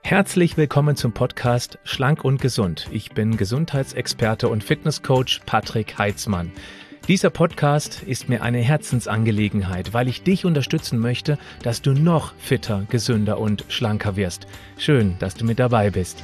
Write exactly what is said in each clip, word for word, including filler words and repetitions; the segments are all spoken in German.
Herzlich willkommen zum Podcast Schlank und Gesund. Ich bin Gesundheitsexperte und Fitnesscoach Patrick Heitzmann. Dieser Podcast ist mir eine Herzensangelegenheit, weil ich dich unterstützen möchte, dass du noch fitter, gesünder und schlanker wirst. Schön, dass du mit dabei bist.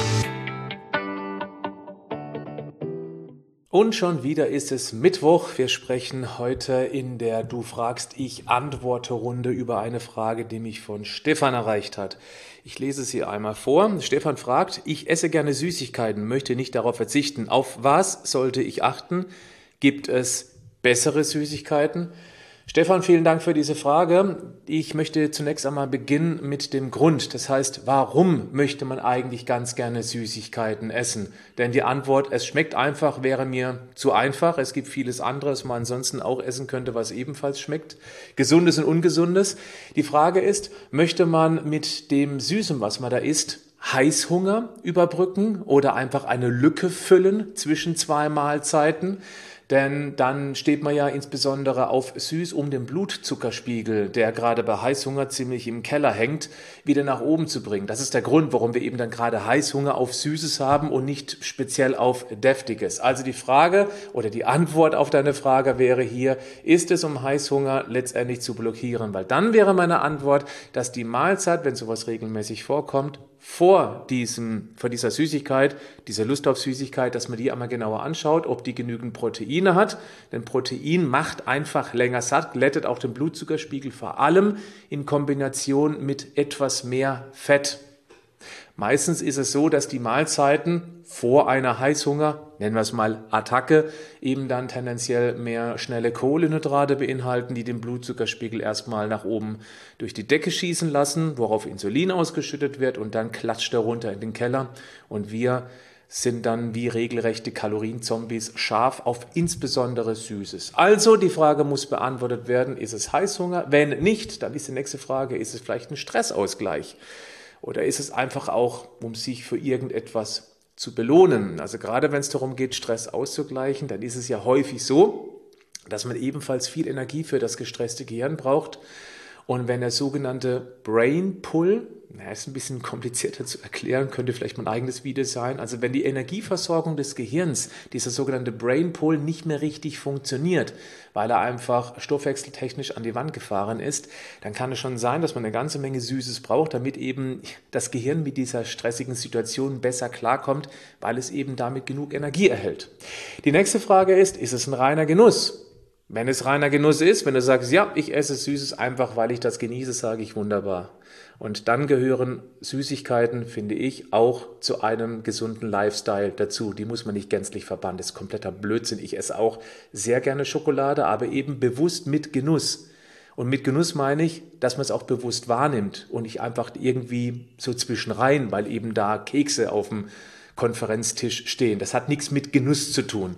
Und schon wieder ist es Mittwoch. Wir sprechen heute in der Du fragst, ich antworte Runde über eine Frage, die mich von Stefan erreicht hat. Ich lese sie einmal vor. Stefan fragt, ich esse gerne Süßigkeiten, möchte nicht darauf verzichten. Auf was sollte ich achten? Gibt es bessere Süßigkeiten? Stefan, vielen Dank für diese Frage. Ich möchte zunächst einmal beginnen mit dem Grund. Das heißt, warum möchte man eigentlich ganz gerne Süßigkeiten essen? Denn die Antwort, es schmeckt einfach, wäre mir zu einfach. Es gibt vieles anderes, was man ansonsten auch essen könnte, was ebenfalls schmeckt. Gesundes und Ungesundes. Die Frage ist, möchte man mit dem Süßen, was man da isst, Heißhunger überbrücken oder einfach eine Lücke füllen zwischen zwei Mahlzeiten? Denn dann steht man ja insbesondere auf süß, um den Blutzuckerspiegel, der gerade bei Heißhunger ziemlich im Keller hängt, wieder nach oben zu bringen. Das ist der Grund, warum wir eben dann gerade Heißhunger auf Süßes haben und nicht speziell auf Deftiges. Also die Frage oder die Antwort auf deine Frage wäre hier, ist es, um Heißhunger letztendlich zu blockieren? Weil dann wäre meine Antwort, dass die Mahlzeit, wenn sowas regelmäßig vorkommt, vor diesem, vor dieser Süßigkeit, dieser Lust auf Süßigkeit, dass man die einmal genauer anschaut, ob die genügend Proteine hat. Denn Protein macht einfach länger satt, glättet auch den Blutzuckerspiegel, vor allem in Kombination mit etwas mehr Fett. Meistens ist es so, dass die Mahlzeiten vor einer Heißhunger, nennen wir es mal Attacke, eben dann tendenziell mehr schnelle Kohlenhydrate beinhalten, die den Blutzuckerspiegel erstmal nach oben durch die Decke schießen lassen, worauf Insulin ausgeschüttet wird und dann klatscht er runter in den Keller und wir sind dann wie regelrechte Kalorienzombies scharf auf insbesondere Süßes. Also die Frage muss beantwortet werden, ist es Heißhunger? Wenn nicht, dann ist die nächste Frage, ist es vielleicht ein Stressausgleich? Oder ist es einfach auch, um sich für irgendetwas zu belohnen? Also gerade wenn es darum geht, Stress auszugleichen, dann ist es ja häufig so, dass man ebenfalls viel Energie für das gestresste Gehirn braucht. Und wenn der sogenannte Brain Pull, na, ist ein bisschen komplizierter zu erklären, könnte vielleicht mein eigenes Video sein. Also wenn die Energieversorgung des Gehirns, dieser sogenannte Brain Pull, nicht mehr richtig funktioniert, weil er einfach stoffwechseltechnisch an die Wand gefahren ist, dann kann es schon sein, dass man eine ganze Menge Süßes braucht, damit eben das Gehirn mit dieser stressigen Situation besser klarkommt, weil es eben damit genug Energie erhält. Die nächste Frage ist, ist es ein reiner Genuss? Wenn es reiner Genuss ist, wenn du sagst, ja, ich esse Süßes einfach, weil ich das genieße, sage ich wunderbar. Und dann gehören Süßigkeiten, finde ich, auch zu einem gesunden Lifestyle dazu. Die muss man nicht gänzlich verbannen, das ist kompletter Blödsinn. Ich esse auch sehr gerne Schokolade, aber eben bewusst mit Genuss. Und mit Genuss meine ich, dass man es auch bewusst wahrnimmt und nicht einfach irgendwie so zwischenrein, weil eben da Kekse auf dem Konferenztisch stehen. Das hat nichts mit Genuss zu tun.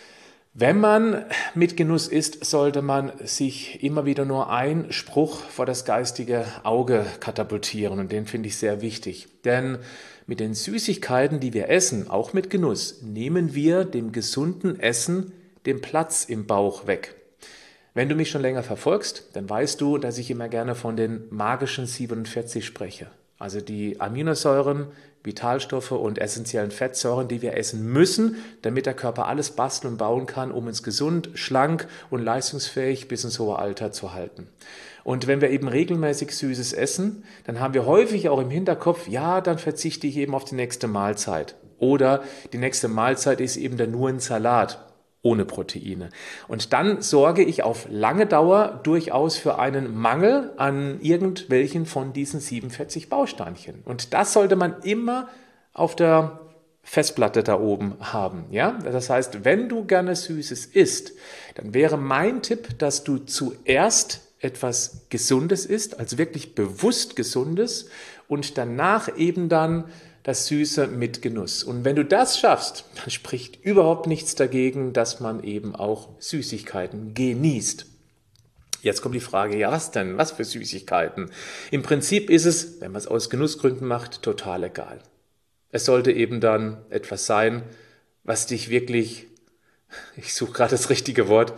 Wenn man mit Genuss isst, sollte man sich immer wieder nur einen Spruch vor das geistige Auge katapultieren und den finde ich sehr wichtig. Denn mit den Süßigkeiten, die wir essen, auch mit Genuss, nehmen wir dem gesunden Essen den Platz im Bauch weg. Wenn du mich schon länger verfolgst, dann weißt du, dass ich immer gerne von den magischen siebenundvierzig spreche. Also die Aminosäuren, Vitalstoffe und essentiellen Fettsäuren, die wir essen müssen, damit der Körper alles basteln und bauen kann, um uns gesund, schlank und leistungsfähig bis ins hohe Alter zu halten. Und wenn wir eben regelmäßig Süßes essen, dann haben wir häufig auch im Hinterkopf, ja, dann verzichte ich eben auf die nächste Mahlzeit. Oder die nächste Mahlzeit ist eben dann nur ein Salat ohne Proteine. Und dann sorge ich auf lange Dauer durchaus für einen Mangel an irgendwelchen von diesen siebenundvierzig Bausteinchen. Und das sollte man immer auf der Festplatte da oben haben. Ja? Das heißt, wenn du gerne Süßes isst, dann wäre mein Tipp, dass du zuerst etwas Gesundes isst, also wirklich bewusst Gesundes und danach eben dann das Süße mit Genuss. Und wenn du das schaffst, dann spricht überhaupt nichts dagegen, dass man eben auch Süßigkeiten genießt. Jetzt kommt die Frage, ja was denn? Was für Süßigkeiten? Im Prinzip ist es, wenn man es aus Genussgründen macht, total egal. Es sollte eben dann etwas sein, was dich wirklich, ich suche gerade das richtige Wort,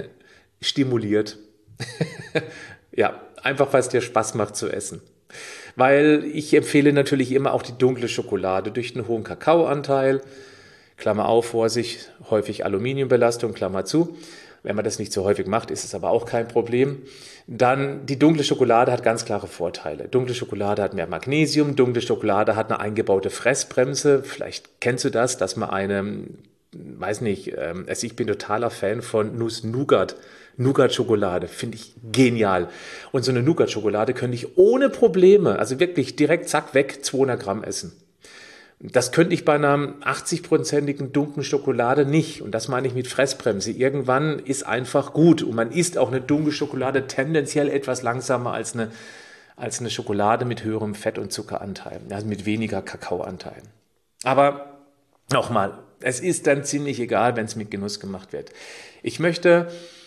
stimuliert. Ja, einfach weil es dir Spaß macht zu essen. weil ich empfehle natürlich immer auch die dunkle Schokolade durch einen hohen Kakaoanteil, Klammer auf, Vorsicht, häufig Aluminiumbelastung, Klammer zu. Wenn man das nicht so häufig macht, ist es aber auch kein Problem. Dann die dunkle Schokolade hat ganz klare Vorteile. Dunkle Schokolade hat mehr Magnesium, dunkle Schokolade hat eine eingebaute Fressbremse. Vielleicht kennst du das, dass man eine, weiß nicht, also ich bin totaler Fan von Nuss-Nougat. Nougat-Schokolade, finde ich genial. Und so eine Nougat-Schokolade könnte ich ohne Probleme, also wirklich direkt zack weg, zweihundert Gramm essen. Das könnte ich bei einer achtzig-prozentigen dunklen Schokolade nicht. Und das meine ich mit Fressbremse. Irgendwann ist einfach gut. Und man isst auch eine dunkle Schokolade tendenziell etwas langsamer als eine, als eine Schokolade mit höherem Fett- und Zuckeranteil. Also mit weniger Kakaoanteil. Aber nochmal, es ist dann ziemlich egal, wenn es mit Genuss gemacht wird. Ich möchte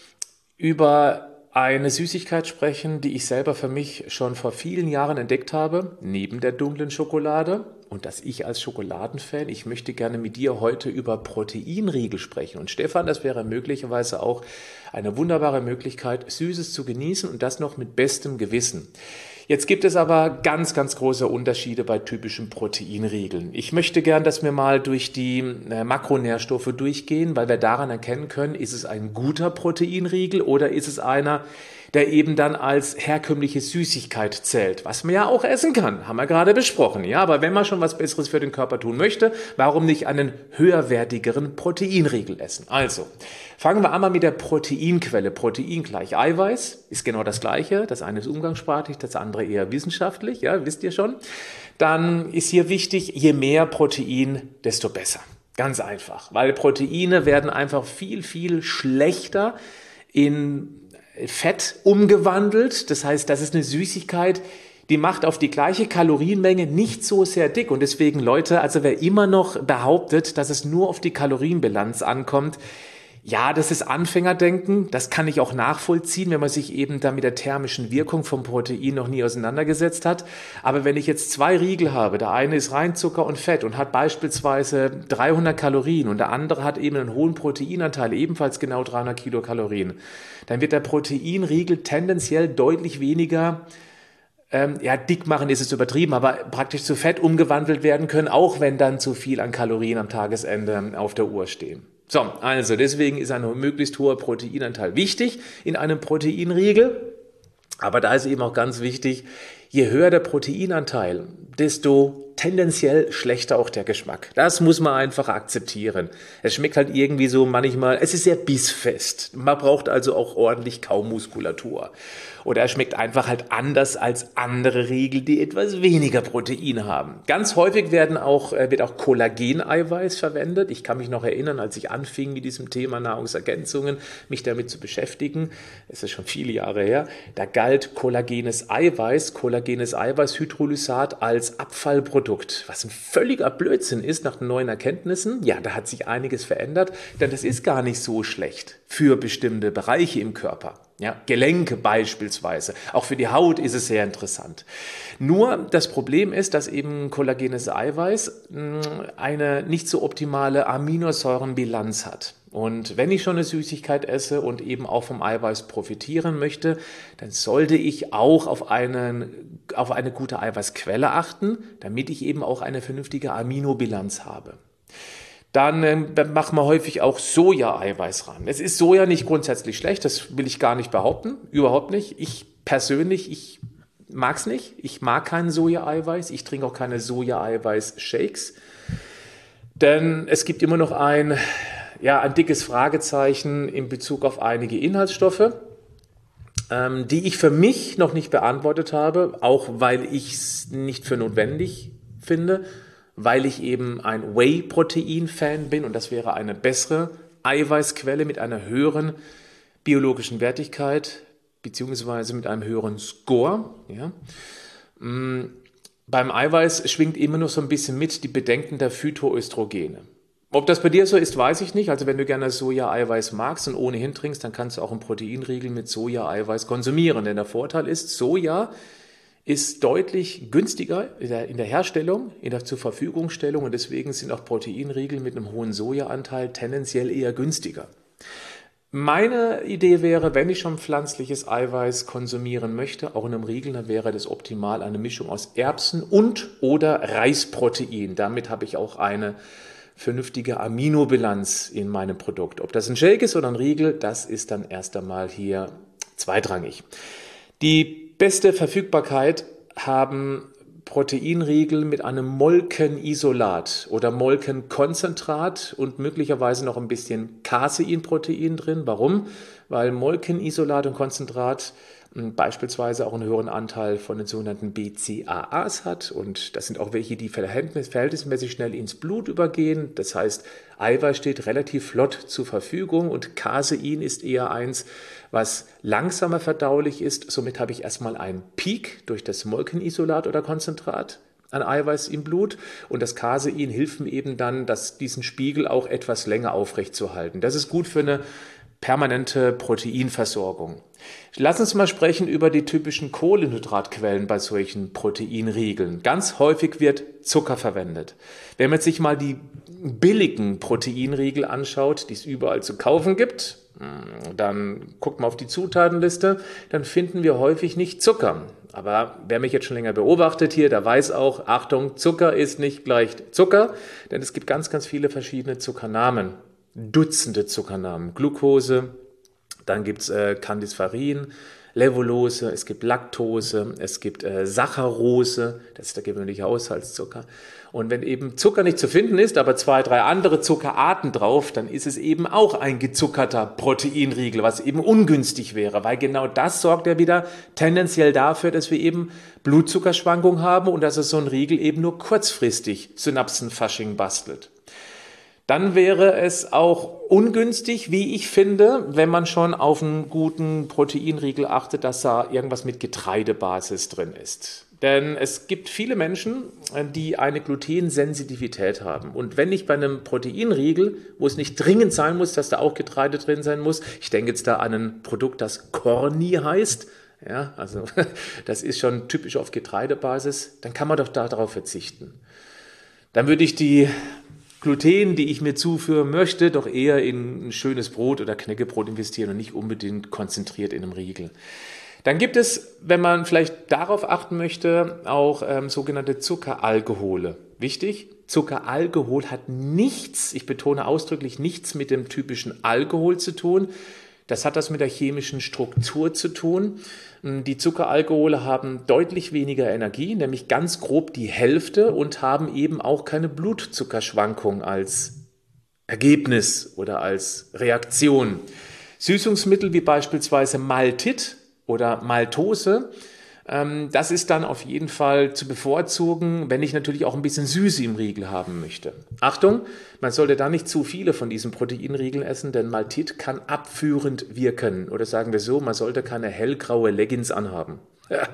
über eine Süßigkeit sprechen, die ich selber für mich schon vor vielen Jahren entdeckt habe, neben der dunklen Schokolade. Und dass ich als Schokoladenfan, ich möchte gerne mit dir heute über Proteinriegel sprechen. Und Stefan, das wäre möglicherweise auch eine wunderbare Möglichkeit, Süßes zu genießen und das noch mit bestem Gewissen. Jetzt gibt es aber ganz, ganz große Unterschiede bei typischen Proteinriegeln. Ich möchte gern, dass wir mal durch die äh, Makronährstoffe durchgehen, weil wir daran erkennen können, ist es ein guter Proteinriegel oder ist es einer, der eben dann als herkömmliche Süßigkeit zählt, was man ja auch essen kann, haben wir gerade besprochen. Ja, aber wenn man schon was Besseres für den Körper tun möchte, warum nicht einen höherwertigeren Proteinriegel essen? Also, fangen wir einmal mit der Proteinquelle. Protein gleich Eiweiß ist genau das Gleiche. Das eine ist umgangssprachlich, das andere eher wissenschaftlich, ja, wisst ihr schon. Dann ist hier wichtig, je mehr Protein, desto besser. Ganz einfach, weil Proteine werden einfach viel, viel schlechter in Fett umgewandelt. Das heißt, das ist eine Süßigkeit, die macht auf die gleiche Kalorienmenge nicht so sehr dick. Und deswegen, Leute, also wer immer noch behauptet, dass es nur auf die Kalorienbilanz ankommt, ja, das ist Anfängerdenken, das kann ich auch nachvollziehen, wenn man sich eben da mit der thermischen Wirkung vom Protein noch nie auseinandergesetzt hat. Aber wenn ich jetzt zwei Riegel habe, der eine ist rein Zucker und Fett und hat beispielsweise dreihundert Kalorien und der andere hat eben einen hohen Proteinanteil, ebenfalls genau dreihundert Kilokalorien, dann wird der Proteinriegel tendenziell deutlich weniger, ähm, ja, dick machen ist es übertrieben, aber praktisch zu Fett umgewandelt werden können, auch wenn dann zu viel an Kalorien am Tagesende auf der Uhr stehen. So, also deswegen ist ein möglichst hoher Proteinanteil wichtig in einem Proteinriegel. Aber da ist eben auch ganz wichtig, je höher der Proteinanteil, desto tendenziell schlechter auch der Geschmack. Das muss man einfach akzeptieren. Es schmeckt halt irgendwie so manchmal, es ist sehr bissfest. Man braucht also auch ordentlich Kaumuskulatur. Oder er schmeckt einfach halt anders als andere Riegel, die etwas weniger Protein haben. Ganz häufig werden auch, wird auch Kollageneiweiß verwendet. Ich kann mich noch erinnern, als ich anfing mit diesem Thema Nahrungsergänzungen, mich damit zu beschäftigen, es ist schon viele Jahre her, da galt kollagenes Eiweiß, kollagenes Eiweißhydrolysat als Abfallprodukt, was ein völliger Blödsinn ist nach neuen Erkenntnissen. Ja, da hat sich einiges verändert, denn das ist gar nicht so schlecht für bestimmte Bereiche im Körper. Ja, Gelenke beispielsweise. Auch für die Haut ist es sehr interessant. Nur das Problem ist, dass eben kollagenes Eiweiß eine nicht so optimale Aminosäurenbilanz hat. Und wenn ich schon eine Süßigkeit esse und eben auch vom Eiweiß profitieren möchte, dann sollte ich auch auf, einen, auf eine gute Eiweißquelle achten, damit ich eben auch eine vernünftige Aminobilanz habe. Dann ähm, machen wir häufig auch Soja-Eiweiß ran. Es ist Soja nicht grundsätzlich schlecht, das will ich gar nicht behaupten, überhaupt nicht. Ich persönlich, ich mag es nicht. Ich mag keinen Soja-Eiweiß, ich trinke auch keine Soja-Eiweiß-Shakes. Denn es gibt immer noch ein, ja, ein dickes Fragezeichen in Bezug auf einige Inhaltsstoffe, ähm, die ich für mich noch nicht beantwortet habe, auch weil ich es nicht für notwendig finde, weil ich eben ein Whey-Protein-Fan bin und das wäre eine bessere Eiweißquelle mit einer höheren biologischen Wertigkeit beziehungsweise mit einem höheren Score. Ja. Beim Eiweiß schwingt immer noch so ein bisschen mit die Bedenken der Phytoöstrogene. Ob das bei dir so ist, weiß ich nicht. Also wenn du gerne Soja-Eiweiß magst und ohnehin trinkst, dann kannst du auch einen Proteinriegel mit Soja-Eiweiß konsumieren. Denn der Vorteil ist, Soja ist deutlich günstiger in der Herstellung, in der Zurverfügungstellung und deswegen sind auch Proteinriegel mit einem hohen Sojaanteil tendenziell eher günstiger. Meine Idee wäre, wenn ich schon pflanzliches Eiweiß konsumieren möchte, auch in einem Riegel, dann wäre das optimal eine Mischung aus Erbsen und oder Reisprotein. Damit habe ich auch eine vernünftige Aminobilanz in meinem Produkt. Ob das ein Shake ist oder ein Riegel, das ist dann erst einmal hier zweitrangig. Die beste Verfügbarkeit haben Proteinriegel mit einem Molkenisolat oder Molkenkonzentrat und möglicherweise noch ein bisschen Caseinprotein drin. Warum? Weil Molkenisolat und Konzentrat beispielsweise auch einen höheren Anteil von den sogenannten B C A As hat. Und das sind auch welche, die verhältnismäßig schnell ins Blut übergehen. Das heißt, Eiweiß steht relativ flott zur Verfügung und Casein ist eher eins, was langsamer verdaulich ist. Somit habe ich erstmal einen Peak durch das Molkenisolat oder Konzentrat an Eiweiß im Blut und das Casein hilft mir eben dann, dass diesen Spiegel auch etwas länger aufrechtzuerhalten. Das ist gut für eine permanente Proteinversorgung. Lass uns mal sprechen über die typischen Kohlenhydratquellen bei solchen Proteinriegeln. Ganz häufig wird Zucker verwendet. Wenn man sich mal die billigen Proteinriegel anschaut, die es überall zu kaufen gibt, dann guckt man auf die Zutatenliste, dann finden wir häufig nicht Zucker. Aber wer mich jetzt schon länger beobachtet hier, der weiß auch, Achtung, Zucker ist nicht gleich Zucker, denn es gibt ganz, ganz viele verschiedene Zuckernamen. Dutzende Zuckernamen. Glucose, dann gibt es äh, Candesfarin, Levulose, es gibt Laktose, es gibt äh, Saccharose, das ist der gewöhnliche Haushaltszucker. Und wenn eben Zucker nicht zu finden ist, aber zwei, drei andere Zuckerarten drauf, dann ist es eben auch ein gezuckerter Proteinriegel, was eben ungünstig wäre, weil genau das sorgt ja wieder tendenziell dafür, dass wir eben Blutzuckerschwankungen haben und dass es so ein Riegel eben nur kurzfristig Synapsenfasching bastelt. Dann wäre es auch ungünstig, wie ich finde, wenn man schon auf einen guten Proteinriegel achtet, dass da irgendwas mit Getreidebasis drin ist. Denn es gibt viele Menschen, die eine Glutensensitivität haben. Und wenn ich bei einem Proteinriegel, wo es nicht dringend sein muss, dass da auch Getreide drin sein muss, ich denke jetzt da an ein Produkt, das Corny heißt, ja, also das ist schon typisch auf Getreidebasis, dann kann man doch darauf verzichten. Dann würde ich die Gluten, die ich mir zuführen möchte, doch eher in ein schönes Brot oder Knäckebrot investieren und nicht unbedingt konzentriert in einem Riegel. Dann gibt es, wenn man vielleicht darauf achten möchte, auch ähm, sogenannte Zuckeralkohole. Wichtig, Zuckeralkohol hat nichts, ich betone ausdrücklich nichts mit dem typischen Alkohol zu tun. Das hat das mit der chemischen Struktur zu tun. Die Zuckeralkohole haben deutlich weniger Energie, nämlich ganz grob die Hälfte und haben eben auch keine Blutzuckerschwankung als Ergebnis oder als Reaktion. Süßungsmittel wie beispielsweise Maltit oder Maltose, ähm, das ist dann auf jeden Fall zu bevorzugen, wenn ich natürlich auch ein bisschen Süße im Riegel haben möchte. Achtung, man sollte da nicht zu viele von diesen Proteinriegeln essen, denn Maltit kann abführend wirken. Oder sagen wir so, man sollte keine hellgraue Leggings anhaben. Ja.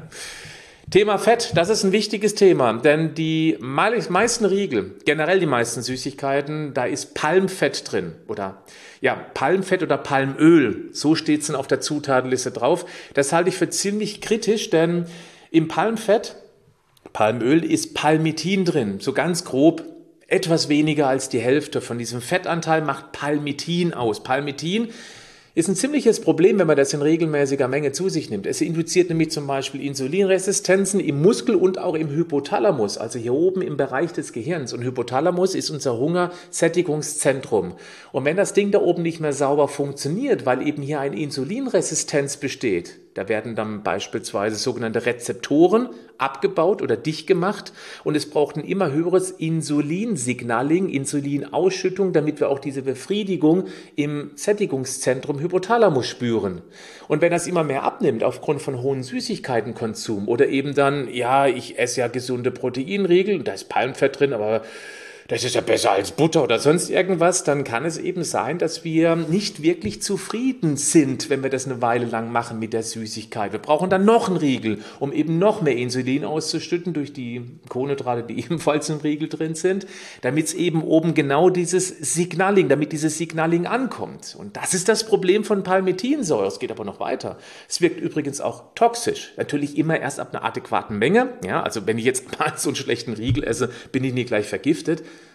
Thema Fett, das ist ein wichtiges Thema, denn die meisten Riegel, generell die meisten Süßigkeiten, da ist Palmfett drin oder ja, Palmfett oder Palmöl, so steht es dann auf der Zutatenliste drauf. Das halte ich für ziemlich kritisch, denn im Palmfett, Palmöl, ist Palmitin drin, so ganz grob. Etwas weniger als die Hälfte von diesem Fettanteil macht Palmitin aus. Palmitin ist ein ziemliches Problem, wenn man das in regelmäßiger Menge zu sich nimmt. Es induziert nämlich zum Beispiel Insulinresistenzen im Muskel und auch im Hypothalamus, also hier oben im Bereich des Gehirns. Und Hypothalamus ist unser Hungersättigungszentrum. Und wenn das Ding da oben nicht mehr sauber funktioniert, weil eben hier eine Insulinresistenz besteht, da werden dann beispielsweise sogenannte Rezeptoren abgebaut oder dicht gemacht und es braucht ein immer höheres Insulinsignaling, Insulinausschüttung, damit wir auch diese Befriedigung im Sättigungszentrum Hypothalamus spüren. Und wenn das immer mehr abnimmt aufgrund von hohen Süßigkeitenkonsum oder eben dann, ja, ich esse ja gesunde Proteinriegel, da ist Palmfett drin, aber das ist ja besser als Butter oder sonst irgendwas, dann kann es eben sein, dass wir nicht wirklich zufrieden sind, wenn wir das eine Weile lang machen mit der Süßigkeit. Wir brauchen dann noch einen Riegel, um eben noch mehr Insulin auszuschütten durch die Kohlenhydrate, die ebenfalls im Riegel drin sind, damit es eben oben genau dieses Signaling, damit dieses Signaling ankommt. Und das ist das Problem von Palmitinsäure. Es geht aber noch weiter. Es wirkt übrigens auch toxisch. Natürlich immer erst ab einer adäquaten Menge. Ja, also wenn ich jetzt mal so einen schlechten Riegel esse, bin ich nicht gleich vergiftet.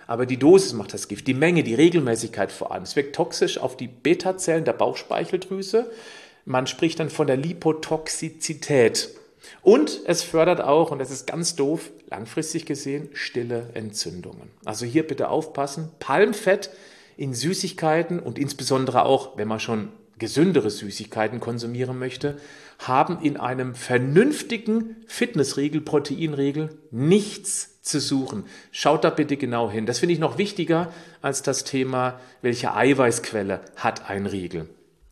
aber die Dosis macht das Gift, die Menge, die Regelmäßigkeit vor allem. Es wirkt toxisch auf die Beta-Zellen der Bauchspeicheldrüse. Man spricht dann von der Lipotoxizität. Und es fördert auch, und das ist ganz doof, langfristig gesehen, stille Entzündungen. Also hier bitte aufpassen, Palmfett in Süßigkeiten und insbesondere auch, wenn man schon gesündere Süßigkeiten konsumieren möchte, haben in einem vernünftigen Fitnessriegel, Proteinriegel nichts zu suchen. Schaut da bitte genau hin. Das finde ich noch wichtiger als das Thema, welche Eiweißquelle hat ein Riegel.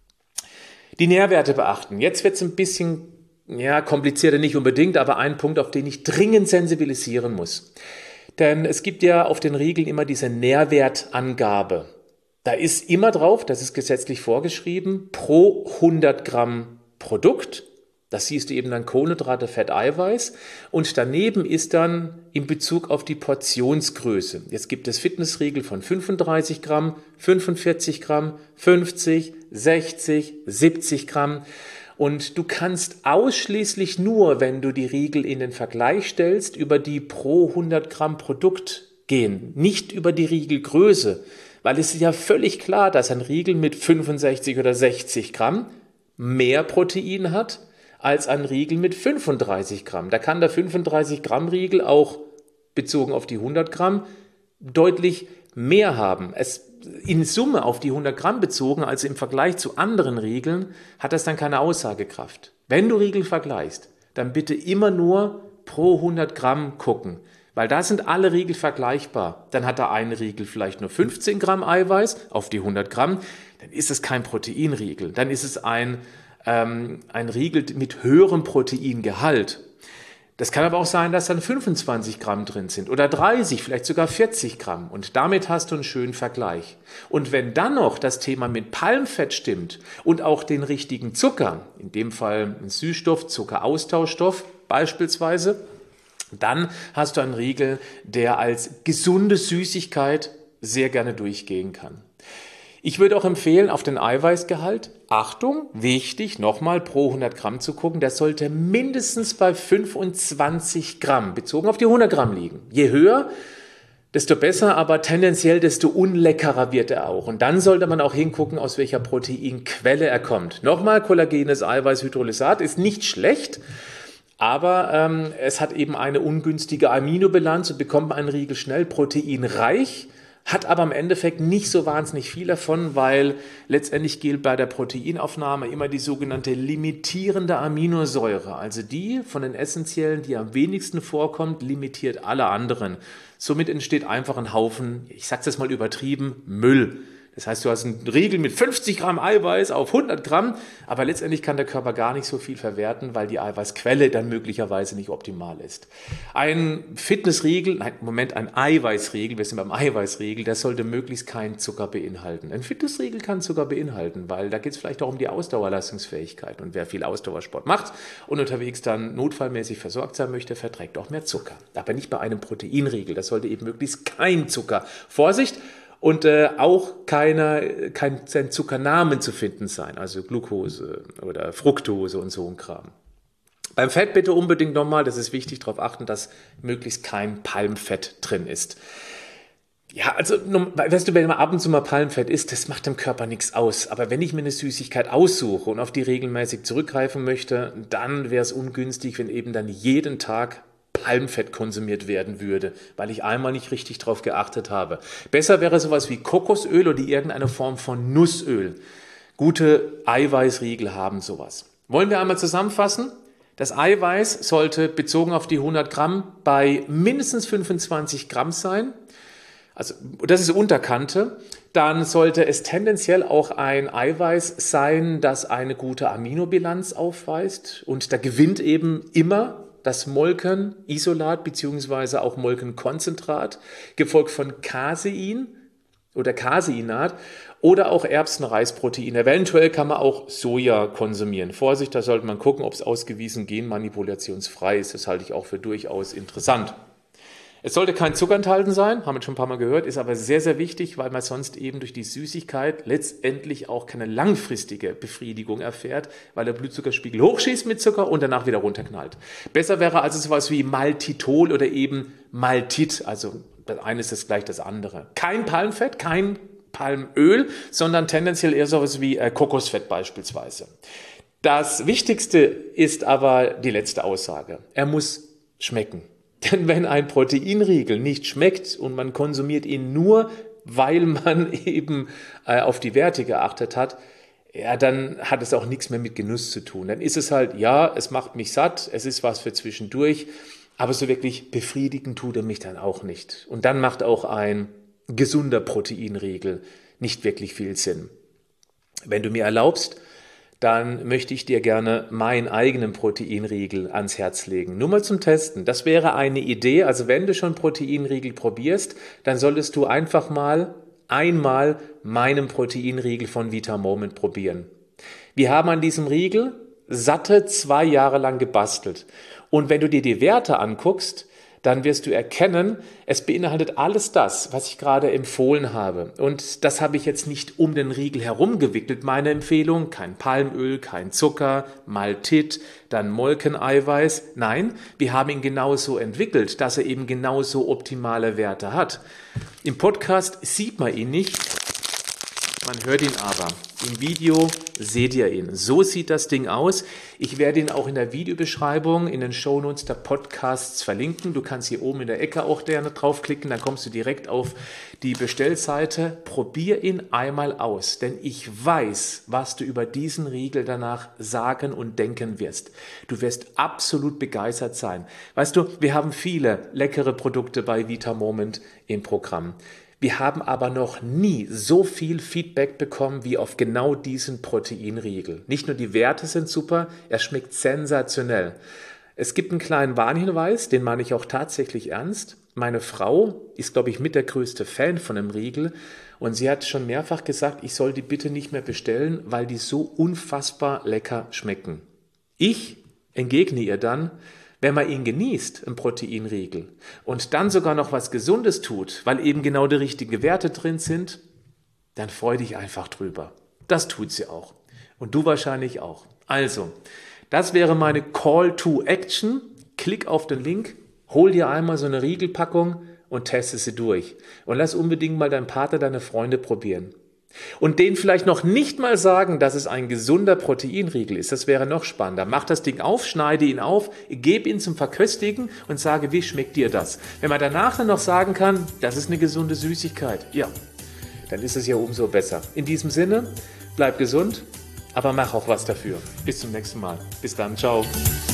Die Nährwerte beachten. Jetzt wird es ein bisschen ja, komplizierter, nicht unbedingt, aber ein Punkt, auf den ich dringend sensibilisieren muss. Denn es gibt ja auf den Riegeln immer diese Nährwertangabe. Da ist immer drauf, das ist gesetzlich vorgeschrieben, pro hundert Gramm Produkt. Das siehst du eben dann Kohlenhydrate, Fett, Eiweiß. Und daneben ist dann in Bezug auf die Portionsgröße. Jetzt gibt es Fitnessriegel von fünfunddreißig Gramm, fünfundvierzig Gramm, fünfzig, sechzig, siebzig Gramm. Und du kannst ausschließlich nur, wenn du die Riegel in den Vergleich stellst, über die pro hundert Gramm Produkt gehen, nicht über die Riegelgröße. Weil es ist ja völlig klar, dass ein Riegel mit fünfundsechzig oder sechzig Gramm mehr Protein hat als ein Riegel mit fünfunddreißig Gramm. Da kann der fünfunddreißig Gramm Riegel auch bezogen auf die hundert Gramm deutlich mehr haben. Es in Summe auf die hundert Gramm bezogen, also im Vergleich zu anderen Riegeln, hat das dann keine Aussagekraft. Wenn du Riegel vergleichst, dann bitte immer nur pro hundert Gramm gucken. Weil da sind alle Riegel vergleichbar. Dann hat der eine Riegel vielleicht nur fünfzehn Gramm Eiweiß auf die hundert Gramm. Dann ist es kein Proteinriegel. Dann ist es ein, ähm, ein Riegel mit höherem Proteingehalt. Das kann aber auch sein, dass dann fünfundzwanzig Gramm drin sind oder dreißig, vielleicht sogar vierzig Gramm. Und damit hast du einen schönen Vergleich. Und wenn dann noch das Thema mit Palmfett stimmt und auch den richtigen Zucker, in dem Fall ein Süßstoff, Zuckeraustauschstoff beispielsweise, dann hast du einen Riegel, der als gesunde Süßigkeit sehr gerne durchgehen kann. Ich würde auch empfehlen, auf den Eiweißgehalt, Achtung, wichtig, nochmal pro hundert Gramm zu gucken, der sollte mindestens bei fünfundzwanzig Gramm, bezogen auf die hundert Gramm liegen. Je höher, desto besser, aber tendenziell desto unleckerer wird er auch. Und dann sollte man auch hingucken, aus welcher Proteinquelle er kommt. Nochmal, kollagenes Eiweißhydrolysat ist nicht schlecht, aber ähm, es hat eben eine ungünstige Aminobilanz und bekommt einen Riegel schnell proteinreich, hat aber im Endeffekt nicht so wahnsinnig viel davon, weil letztendlich gilt bei der Proteinaufnahme immer die sogenannte limitierende Aminosäure. Also die von den essentiellen, die am wenigsten vorkommt, limitiert alle anderen. Somit entsteht einfach ein Haufen, ich sage es jetzt mal übertrieben, Müll. Das heißt, du hast einen Riegel mit fünfzig Gramm Eiweiß auf hundert Gramm, aber letztendlich kann der Körper gar nicht so viel verwerten, weil die Eiweißquelle dann möglicherweise nicht optimal ist. Ein Fitnessriegel, nein, Moment, ein Eiweißriegel, wir sind beim Eiweißriegel, der sollte möglichst keinen Zucker beinhalten. Ein Fitnessriegel kann Zucker beinhalten, weil da geht es vielleicht auch um die Ausdauerleistungsfähigkeit. Und wer viel Ausdauersport macht und unterwegs dann notfallmäßig versorgt sein möchte, verträgt auch mehr Zucker. Aber nicht bei einem Proteinriegel, das sollte eben möglichst kein Zucker. Vorsicht! Und äh, auch keine, kein, kein Zuckernamen zu finden sein, also Glucose oder Fructose und so ein Kram. Beim Fett bitte unbedingt nochmal, das ist wichtig, darauf achten, dass möglichst kein Palmfett drin ist. Ja, also, weißt du, wenn man ab und zu mal Palmfett isst, das macht dem Körper nichts aus. Aber wenn ich mir eine Süßigkeit aussuche und auf die regelmäßig zurückgreifen möchte, dann wäre es ungünstig, wenn eben dann jeden Tag Palmfett konsumiert werden würde, weil ich einmal nicht richtig drauf geachtet habe. Besser wäre sowas wie Kokosöl oder irgendeine Form von Nussöl. Gute Eiweißriegel haben sowas. Wollen wir einmal zusammenfassen? Das Eiweiß sollte bezogen auf die hundert Gramm bei mindestens fünfundzwanzig Gramm sein. Also das ist Unterkante. Dann sollte es tendenziell auch ein Eiweiß sein, das eine gute Aminobilanz aufweist. Und da gewinnt eben immer das Molkenisolat bzw. auch Molkenkonzentrat, gefolgt von Casein oder Caseinat oder auch Erbsenreisprotein. Eventuell kann man auch Soja konsumieren. Vorsicht, da sollte man gucken, ob es ausgewiesen genmanipulationsfrei ist. Das halte ich auch für durchaus interessant. Es sollte kein Zucker enthalten sein, haben wir schon ein paar Mal gehört, ist aber sehr, sehr wichtig, weil man sonst eben durch die Süßigkeit letztendlich auch keine langfristige Befriedigung erfährt, weil der Blutzuckerspiegel hochschießt mit Zucker und danach wieder runterknallt. Besser wäre also sowas wie Maltitol oder eben Maltit, also Das eine ist das gleich das andere. Kein Palmfett, kein Palmöl, sondern tendenziell eher sowas wie äh, Kokosfett beispielsweise. Das Wichtigste ist aber die letzte Aussage. Er muss schmecken. Denn wenn ein Proteinriegel nicht schmeckt und man konsumiert ihn nur, weil man eben äh, auf die Werte geachtet hat, ja, dann hat es auch nichts mehr mit Genuss zu tun. Dann ist es halt, ja, es macht mich satt, es ist was für zwischendurch, aber so wirklich befriedigen tut er mich dann auch nicht. Und dann macht auch ein gesunder Proteinriegel nicht wirklich viel Sinn. Wenn du mir erlaubst, dann möchte ich dir gerne meinen eigenen Proteinriegel ans Herz legen. Nur mal zum Testen. Das wäre eine Idee. Also wenn du schon Proteinriegel probierst, dann solltest du einfach mal einmal meinen Proteinriegel von Vita-Moment probieren. Wir haben an diesem Riegel satte zwei Jahre lang gebastelt. Und wenn du dir die Werte anguckst, dann wirst du erkennen, es beinhaltet alles das, was ich gerade empfohlen habe. Und das habe ich jetzt nicht um den Riegel herum gewickelt, meine Empfehlung. Kein Palmöl, kein Zucker, Maltit, dann Molkeneiweiß. Nein, wir haben ihn genauso entwickelt, dass er eben genauso optimale Werte hat. Im Podcast sieht man ihn nicht, man hört ihn aber. Im Video seht ihr ihn. So sieht das Ding aus. Ich werde ihn auch in der Videobeschreibung, in den Shownotes der Podcasts verlinken. Du kannst hier oben in der Ecke auch gerne draufklicken, dann kommst du direkt auf die Bestellseite. Probier ihn einmal aus, denn ich weiß, was du über diesen Riegel danach sagen und denken wirst. Du wirst absolut begeistert sein. Weißt du, wir haben viele leckere Produkte bei Vita-Moment im Programm. Wir haben aber noch nie so viel Feedback bekommen wie auf genau diesen Proteinriegel. Nicht nur die Werte sind super, er schmeckt sensationell. Es gibt einen kleinen Warnhinweis, den meine ich auch tatsächlich ernst. Meine Frau ist, glaube ich, mit der größte Fan von dem Riegel und sie hat schon mehrfach gesagt, ich soll die bitte nicht mehr bestellen, weil die so unfassbar lecker schmecken. Ich entgegne ihr dann, wenn man ihn genießt, einen Proteinriegel, und dann sogar noch was Gesundes tut, weil eben genau die richtigen Werte drin sind, dann freu dich einfach drüber. Das tut sie auch. Und du wahrscheinlich auch. Also, das wäre meine Call to Action. Klick auf den Link, hol dir einmal so eine Riegelpackung und teste sie durch. Und lass unbedingt mal deinen Partner, deine Freunde probieren. Und denen vielleicht noch nicht mal sagen, dass es ein gesunder Proteinriegel ist. Das wäre noch spannender. Mach das Ding auf, schneide ihn auf, gebe ihn zum Verköstigen und sage, wie schmeckt dir das? Wenn man danach dann noch sagen kann, das ist eine gesunde Süßigkeit, ja, dann ist es ja umso besser. In diesem Sinne, bleib gesund, aber mach auch was dafür. Bis zum nächsten Mal. Bis dann, ciao.